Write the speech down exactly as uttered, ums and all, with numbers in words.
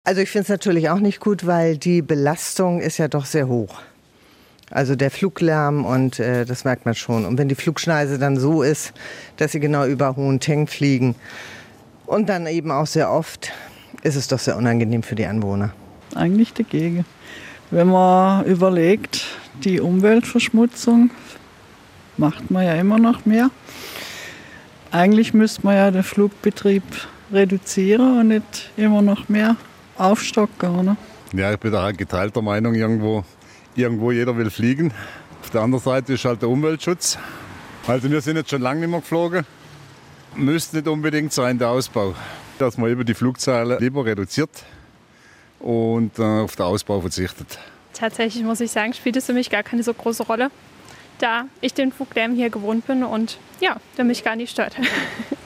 Also ich finde es natürlich auch nicht gut, weil die Belastung ist ja doch sehr hoch. Also der Fluglärm und äh, das merkt man schon. Und wenn die Flugschneise dann so ist, dass sie genau über Hohen-Tenn fliegen und dann eben auch sehr oft, ist es doch sehr unangenehm für die Anwohner. Eigentlich dagegen. Wenn man überlegt, die Umweltverschmutzung macht man ja immer noch mehr. Eigentlich müsste man ja den Flugbetrieb reduzieren und nicht immer noch mehr aufstocken, oder? Ja, ich bin da halt geteilter Meinung irgendwo. Irgendwo jeder will fliegen. Auf der anderen Seite ist halt der Umweltschutz. Also wir sind jetzt schon lange nicht mehr geflogen. Müsste nicht unbedingt sein, der Ausbau. Dass man über die Flugzahlen lieber reduziert und äh, auf den Ausbau verzichtet. Tatsächlich muss ich sagen, spielt es für mich gar keine so große Rolle, da ich den Fluglärm hier gewohnt bin und ja, der mich gar nicht stört.